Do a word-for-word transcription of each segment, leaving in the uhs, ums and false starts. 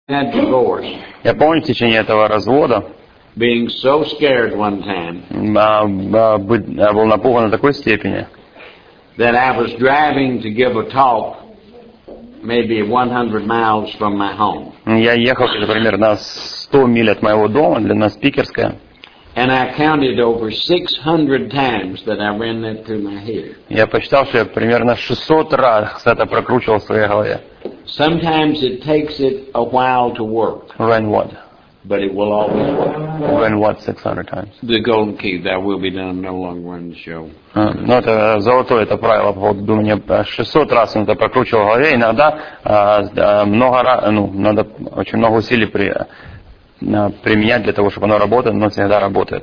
That divorce, Я помню в течение этого развода, being so scared one time а, а, быть- я был напуган до такой степени, that I was driving to give a talk maybe one hundred miles from my home. я ехал где-то примерно сто миль от моего дома, длина спикерская. And I counted over six hundred times that I ran that through my head. Я посчитал, что я примерно шестьсот раз это прокручивал в своей голове. Sometimes it takes it a while to work, When what? but it will always work. When what six hundred times? The golden key, that will be done, no longer run the show. А, Ну, это золотое, это правило. Вот, думаю, мне шестьсот раз он это прокручивал в голове. Иногда а, а, много раз, ну, надо очень много усилий при, а, применять для того, чтобы оно работало, но всегда работает.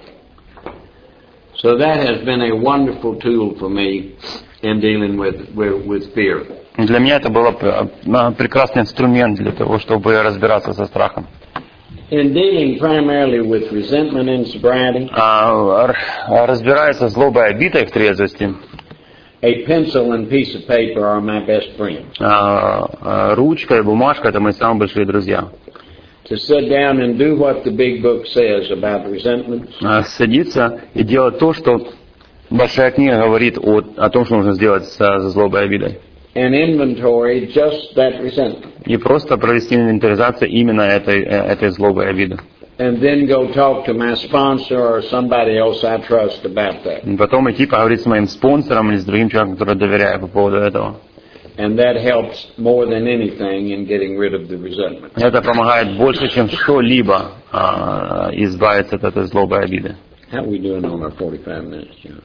So that has been a wonderful tool for me in dealing with, with, with fear. Для меня это был прекрасный инструмент для того, чтобы разбираться со страхом. In dealing primarily with resentment and sobriety, А, р- разбирается злобой и обидой в трезвости. a pencil and piece of paper are my best friends. А, а, ручка и бумажка — это мои самые большие друзья. To sit down and do what the big book says about resentment, А, садиться и делать то, что большая книга говорит о, о том, что нужно сделать со злобой и обидой. and inventory just that resentment. И просто провести инвентаризацию именно этой, э, этой злобой и обиды. And then go talk to my sponsor or somebody else I trust about that. И потом идти поговорить с моим спонсором или с другим человеком, который доверяю по поводу этого. And that helps more than anything in getting rid of the resentment. Это помогает больше, чем что-либо а, избавиться от этой злобой и обиды. How are we doing on our forty-five minutes, John?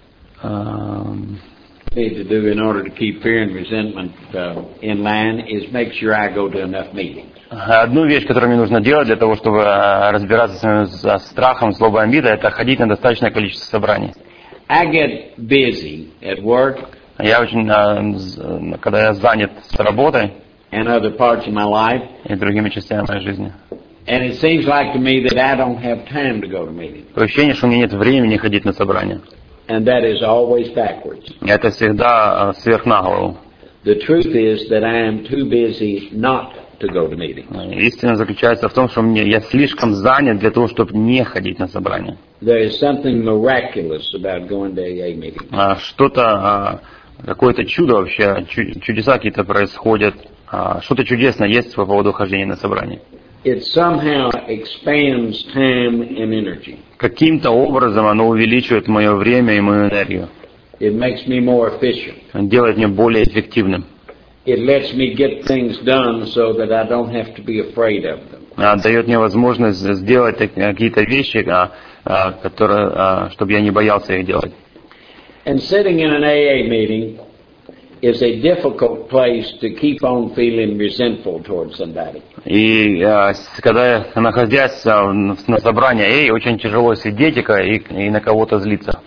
А, Need to do in order to keep fear and resentment uh, in line is make sure I go to enough meetings. Одну вещь, которую мне нужно делать для того, чтобы а, разбираться с своим за страхом, злобой и обидой, это ходить на достаточное количество собраний. I get busy at work Я очень, а, з- когда я занят с работой and other parts of my life, и другими частями моей жизни, and it seems like to me that I don't have time to go to meetings. такое ощущение, что у меня нет времени ходить на собрания. And that is always backwards. Это всегда а, сверх на голову. The truth is that I am too busy not to go to meetings. Истина заключается в том, что мне, я слишком занят для того, чтобы не ходить на собрания. There is something miraculous about going to A A meetings. А, Что-то, а, какое-то чудо вообще, чу- чудеса какие-то происходят, а, что-то чудесное есть по поводу хождения на собрания. It somehow expands time and energy. Каким-то образом оно увеличивает мое время и мою энергию. It makes me more efficient. Делает меня более эффективным. It lets me get things done so that I don't have to be afraid of them. А, Дает мне возможность сделать так- какие-то вещи, а, а, которые, а, чтобы я не боялся их делать. And sitting in an A A meeting is a difficult place to keep on feeling resentful towards somebody. И а, с- когда я, находясь а, на на собрании, эй, очень тяжело сидеть и, ка- и, и на кого-то злиться.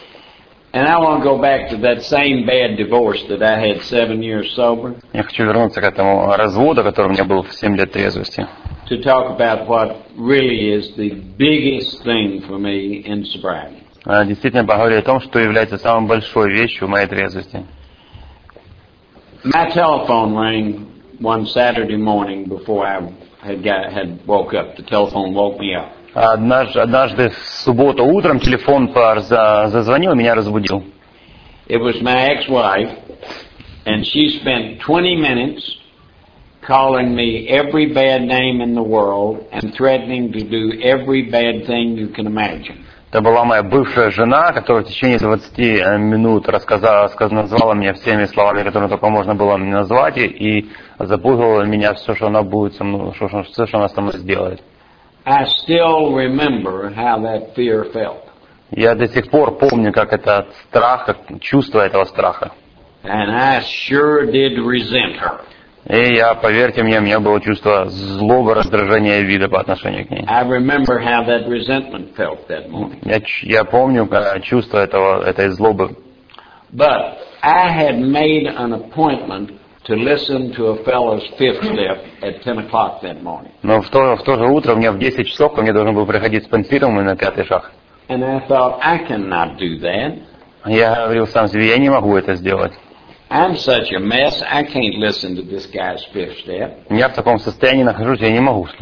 And I want to go back to that same bad divorce that I had seven years sober Я хочу вернуться к этому разводу, который у меня был в семь лет трезвости. to talk about what really is the biggest thing for me in sobriety. А, Действительно поговорить о том, что является самой большой вещью в моей трезвости. My telephone rang one Saturday morning before I had got, had woke up. The telephone woke me up. Однажды, однажды в субботу утром телефон пар за- зазвонил и меня разбудил. It was my ex-wife, and she spent twenty minutes calling me every bad name in the world and threatening to do every bad thing you can imagine. Это была моя бывшая жена, которая в течение двадцати минут рассказала, сказ- назвала меня всеми словами, которые только можно было мне назвать, и, и запугивала меня все, что она будет со мной, что, что- все, что она со мной сделает. I still remember how that fear felt. Я до сих пор помню, как этот страх, как чувство этого страха. And I sure did resent her. И я, поверьте мне, у меня было чувство злобы, раздражения и вида по отношению к ней. I remember how that resentment felt that morning. Я, ч- я помню э, чувство этого, этой злобы. But I had made an appointment to listen to a fellow's fifth step at ten o'clock that morning. Но в то, в то же утро, у меня в десять часов, ко мне должен был приходить спонсируемый на пятый шаг. And I thought, I cannot do that. Я говорил сам себе, я не могу это сделать. I'm such a mess, I can't listen to this guy's fifth step. Я в таком состоянии нахожусь, я не могу